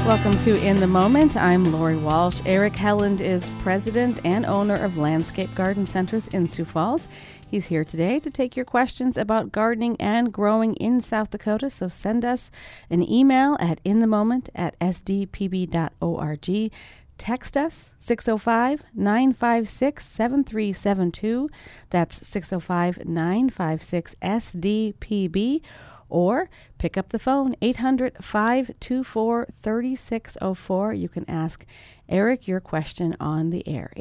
Welcome to In the Moment. I'm Lori Walsh. Eric Helland is president and owner of Landscape Garden Centers in Sioux Falls. He's here today to take your questions about gardening and growing in South Dakota. So send us an email at inthemoment@sdpb.org. Text us 605-956-7372. That's 605-956-SDPB. Or pick up the phone, 800-524-3604. You can ask Eric your question on the air,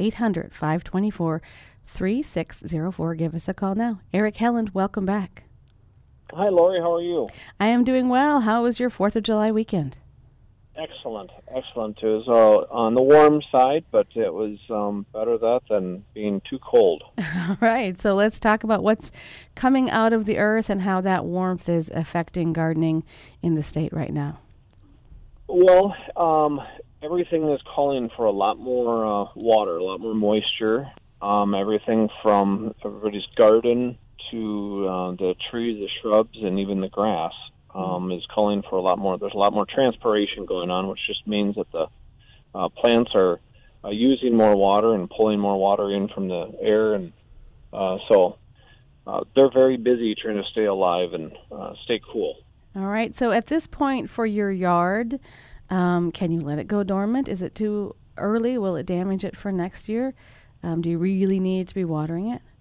800-524-3604. Give us a call now. Eric Helland, welcome back. Hi, Lori. How are you? I am doing well. How was your 4th of July weekend? Excellent. It was on the warm side, but it was better that than being too cold. All right. So let's talk about what's coming out of the earth and how that warmth is affecting gardening in the state right now. Well, everything is calling for a lot more water, a lot more moisture. Everything from everybody's garden to the trees, the shrubs, and even the grass. Is calling for a lot more. There's a lot more transpiration going on, which just means that the plants are using more water and pulling more water in from the air, and so they're very busy trying to stay alive and stay cool. All right. So at this point for your yard, can you let it go dormant? Is it too early? Will it damage it for next year? Do you really need to be watering it?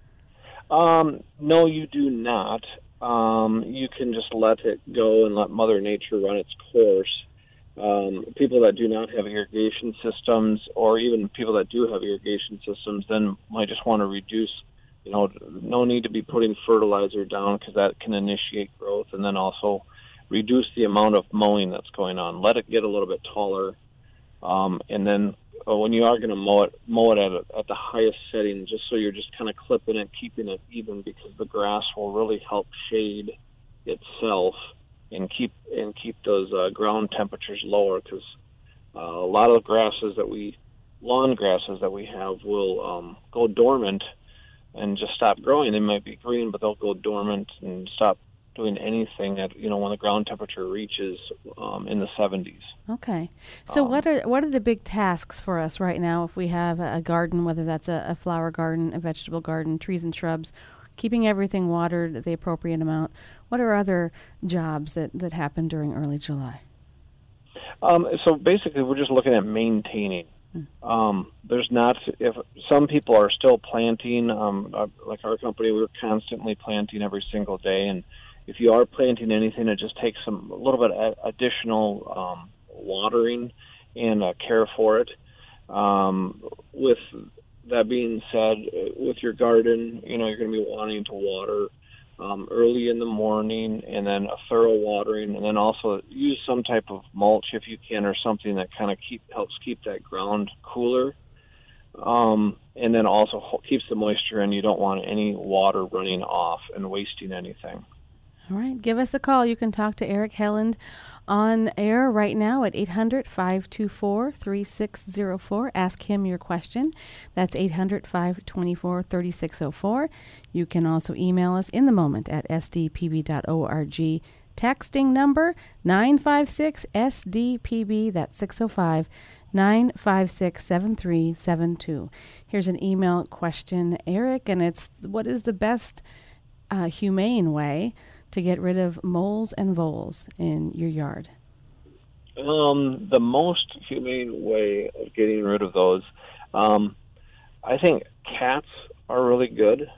No, you do not. You can just let it go and let Mother Nature run its course. People that do not have irrigation systems, or even people that do have irrigation systems, then might just want to reduce, no need to be putting fertilizer down because that can initiate growth, and then also reduce the amount of mowing that's going on. Let it get a little bit taller, and then when you are going to mow it at the highest setting, just so you're just kind of clipping it, keeping it even, because the grass will really help shade itself and keep those ground temperatures lower. Because a lot of the lawn grasses that we have will go dormant and just stop growing. They might be green, but they'll go dormant and stop doing anything at when the ground temperature reaches in the 70s. Okay. So what are the big tasks for us right now if we have a garden, whether that's a flower garden, a vegetable garden, trees and shrubs, keeping everything watered the appropriate amount? What are other jobs that happen during early July? So basically we're just looking at maintaining. If some people are still planting, like our company, we're constantly planting every single day, and if you are planting anything, it just takes a little bit additional watering and care for it. With that being said, with your garden, you're going to be wanting to water early in the morning, and then a thorough watering, and then also use some type of mulch if you can, or something that kind of helps keep that ground cooler, and then also keeps the moisture in. You don't want any water running off and wasting anything. All right. Give us a call. You can talk to Eric Helland on air right now at 800-524-3604. Ask him your question. That's 800-524-3604. You can also email us in the moment at sdpb.org. Texting number 956-SDPB. That's 605-956-7372. Here's an email question, Eric, and it's, what is the best humane way to get rid of moles and voles in your yard? The most humane way of getting rid of those, I think cats are really good.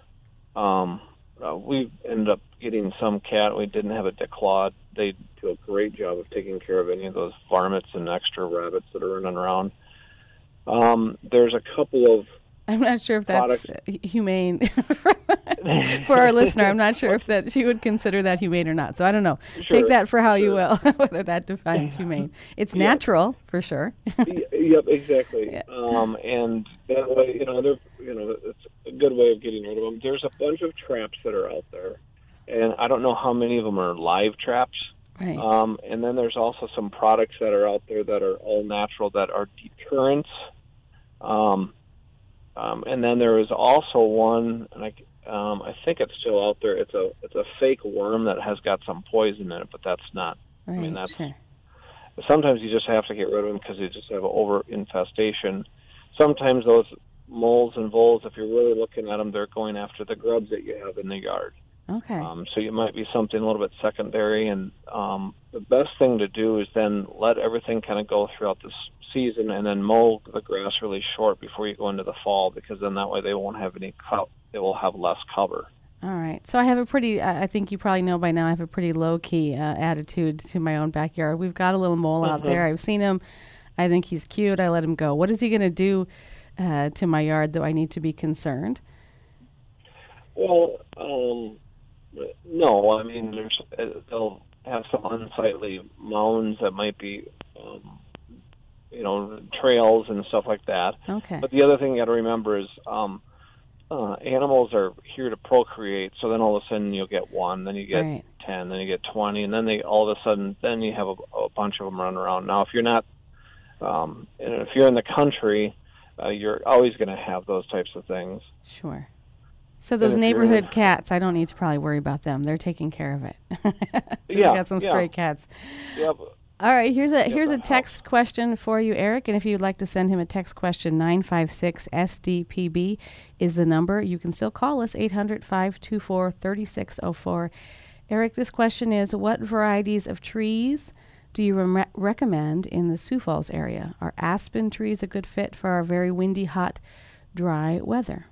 We ended up getting some cat. We didn't have a declawed. They do a great job of taking care of any of those varmints and extra rabbits that are running around. There's a couple of I'm not sure if that's humane for our listener. I'm not sure if that she would consider that humane or not. So I don't know. Sure, take that for how you will, whether that defines humane. It's natural, for sure. Yep, exactly. Yeah. And that way, it's a good way of getting rid of them. There's a bunch of traps that are out there, and I don't know how many of them are live traps. Right. And then there's also some products that are out there that are all natural that are deterrents. And then there is also one, and I think it's still out there. It's a fake worm that has got some poison in it, but that's not. Right, I mean, that's sure. Sometimes you just have to get rid of them because you just have over infestation. Sometimes those moles and voles, if you're really looking at them, they're going after the grubs that you have in the yard. Okay. So you might be something a little bit secondary, and the best thing to do is then let everything kind of go throughout this season, and then mow the grass really short before you go into the fall, because then that way they won't have any they will have less cover. All right. So I have a pretty, I think you probably know by now, I have a pretty low-key attitude to my own backyard. We've got a little mole out there. I've seen him. I think he's cute. I let him go. What is he going to do to my yard, though I need to be concerned? Well, no. I mean, they'll have some unsightly mounds that might be, trails and stuff like that. Okay. But the other thing you got to remember is animals are here to procreate. So then all of a sudden you'll get one, then you get 10, then you get 20, and then all of a sudden then you have a bunch of them running around. Now, if you're not, if you're in the country, you're always going to have those types of things. Sure. So those neighborhood cats, I don't need to probably worry about them. They're taking care of it. We got some stray cats. Yep. All right, here's a text question for you, Eric, and if you'd like to send him a text question, 956-SDPB is the number. You can still call us, 800-524-3604. Eric, this question is, what varieties of trees do you recommend in the Sioux Falls area? Are aspen trees a good fit for our very windy, hot, dry weather?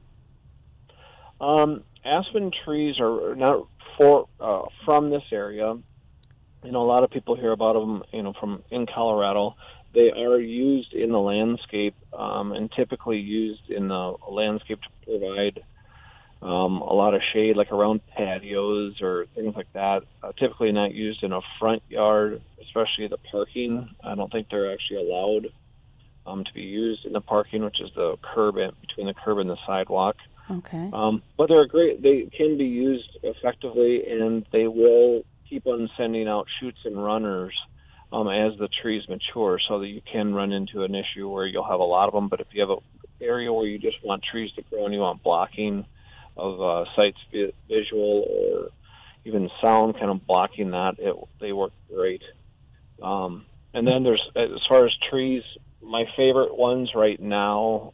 Aspen trees are not from this area. A lot of people hear about them, from in Colorado. They are used in the landscape, and typically used in the landscape to provide a lot of shade, like around patios or things like that. Typically not used in a front yard, especially the parking. I don't think they're actually allowed to be used in the parking, which is the curb between the curb and the sidewalk. Okay. But they're great. They can be used effectively, and they will keep on sending out shoots and runners as the trees mature, so that you can run into an issue where you'll have a lot of them. But if you have an area where you just want trees to grow and you want blocking of sights, visual or even sound, kind of blocking that, they work great. And then there's, as far as trees, my favorite ones right now,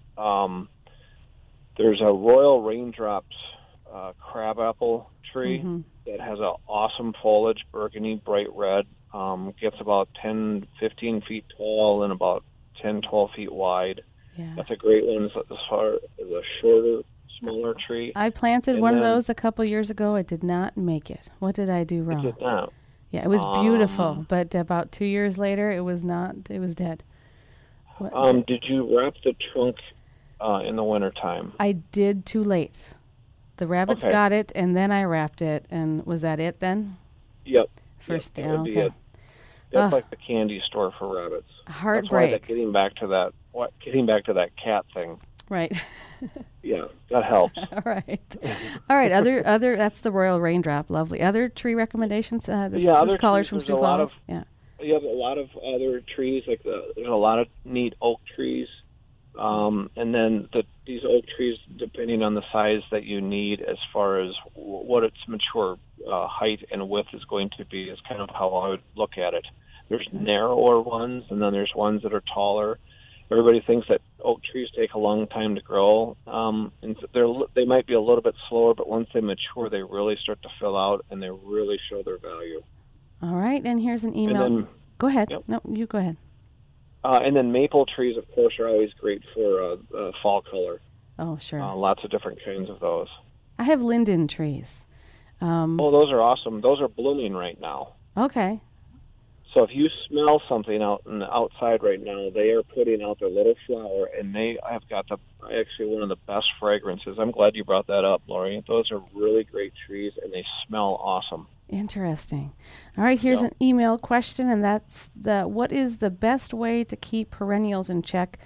there's a Royal Raindrops crabapple tree that has an awesome foliage, burgundy, bright red. Gets about 10, 15 feet tall and about 10, 12 feet wide. Yeah. That's a great one as far as a shorter, smaller tree. I planted one of those a couple years ago. It did not make it. What did I do wrong? It did not. Yeah, it was beautiful, but about 2 years later, it was not. It was dead. Did you wrap the trunk in the wintertime? I did, too late. The rabbits got it, and then I wrapped it. And was that it then? Yep. First down. That would be it. That's like the candy store for rabbits. Heartbreak. That's why getting back to that cat thing. Right. Yeah, that helps. All right. Other. That's the Royal Raindrop. Lovely. Other tree recommendations. This caller's from Sioux Falls. You have a lot of other trees. There's a lot of neat oak trees. And then these oak trees, depending on the size that you need as far as what its mature height and width is going to be, is kind of how I would look at it. There's narrower ones, and then there's ones that are taller. Everybody thinks that oak trees take a long time to grow, and they might be a little bit slower, but once they mature, they really start to fill out, and they really show their value. All right, and here's an email. Go ahead. Yep. No, you go ahead. And then maple trees, of course, are always great for fall color. Oh, sure. Lots of different kinds of those. I have linden trees. Those are awesome. Those are blooming right now. Okay. So if you smell something out in the outside right now, they are putting out their little flower, and they have got actually one of the best fragrances. I'm glad you brought that up, Lori. Those are really great trees, and they smell awesome. Interesting. All right, here's an email question, and that's what is the best way to keep perennials in check?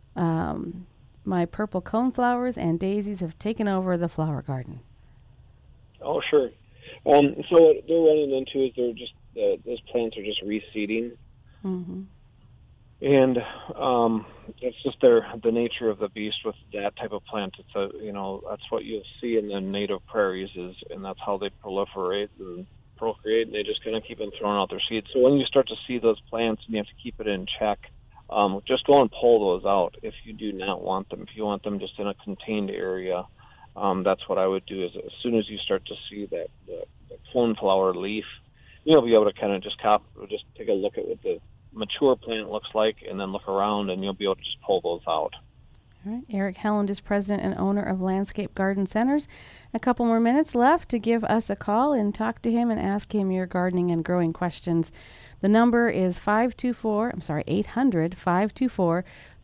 My purple coneflowers and daisies have taken over the flower garden. Oh, sure. So what they're running into is those plants are just reseeding. Mm-hmm. And it's just the nature of the beast with that type of plant. It's that's what you'll see in the native prairies and that's how they proliferate. And procreate, and they just kind of keep on throwing out their seeds. So when you start to see those plants and you have to keep it in check, just go and pull those out if you do not want them. If you want them just in a contained area, that's what I would do. Is as soon as you start to see that the coneflower leaf, you'll be able to kind of just take a look at what the mature plant looks like, and then look around, and you'll be able to just pull those out. All right. Eric Helland is president and owner of Landscape Garden Centers. A couple more minutes left to give us a call and talk to him and ask him your gardening and growing questions. The number is 800-524-3604,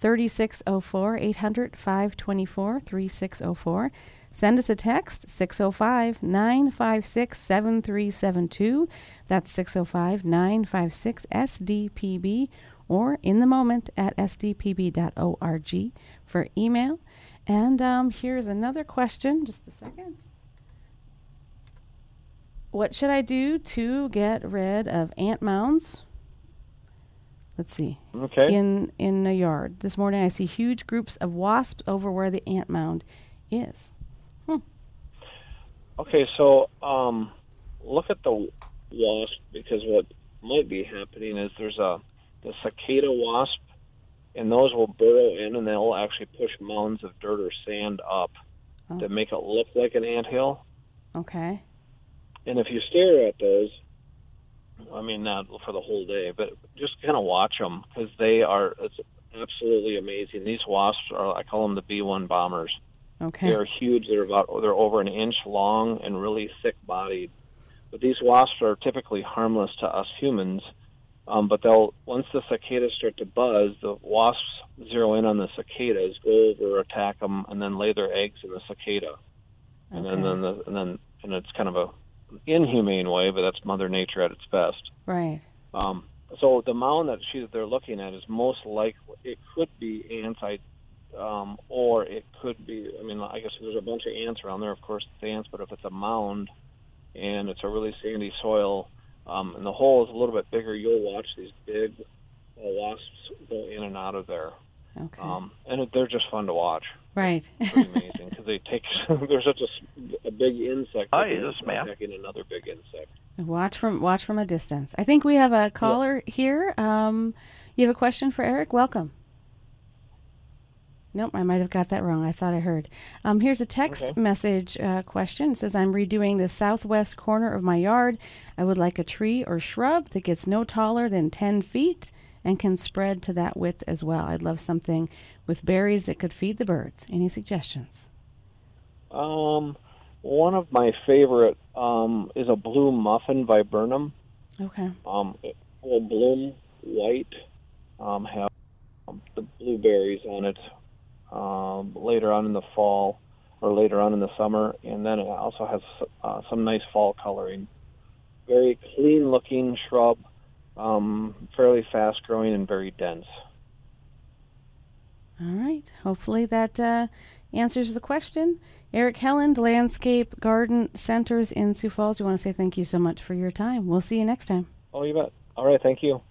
800-524-3604. Send us a text, 605-956-7372. That's 605-956-SDPB, or in the moment at sdpb.org for email. And here's another question. Just a second. What should I do to get rid of ant mounds? Let's see. Okay. In a yard. This morning I see huge groups of wasps over where the ant mound is. Okay, so look at the wasp, because what might be happening is there's the cicada wasp, and those will burrow in, and they'll actually push mounds of dirt or sand up to make it look like an anthill. Okay. And if you stare at those, I mean, not for the whole day, but just kind of watch them, because it's absolutely amazing. These wasps I call them the B-1 bombers. Okay. They're huge. They're over an inch long and really thick-bodied. But these wasps are typically harmless to us humans. But once the cicadas start to buzz, the wasps zero in on the cicadas, go over, attack them, and then lay their eggs in the cicada. And then it's kind of a inhumane way, but that's Mother Nature at its best. Right. So the mound that they're looking at is most likely, it could be ants, or it could be, I guess there's a bunch of ants around there, of course it's ants, but if it's a mound and it's a really sandy soil, and the hole is a little bit bigger, you'll watch these big wasps go in and out of there. Okay. And they're just fun to watch. Right. It's pretty amazing, because they're such a big insect. Hi, this is Matt. Attacking another big insect. Watch from a distance. I think we have a caller here. You have a question for Eric? Welcome. Nope, I might have got that wrong. I thought I heard. Here's a text message question. It says, I'm redoing the southwest corner of my yard. I would like a tree or shrub that gets no taller than 10 feet and can spread to that width as well. I'd love something with berries that could feed the birds. Any suggestions? One of my favorite is a blue muffin viburnum. Okay. It will bloom white, have the blueberries on it later on in the fall or later on in the summer, and then it also has some nice fall coloring. Very clean-looking shrub, fairly fast-growing and very dense. All right. Hopefully that answers the question. Eric Helland, Landscape Garden Centers in Sioux Falls. We want to say thank you so much for your time. We'll see you next time. Oh, you bet. All right, thank you.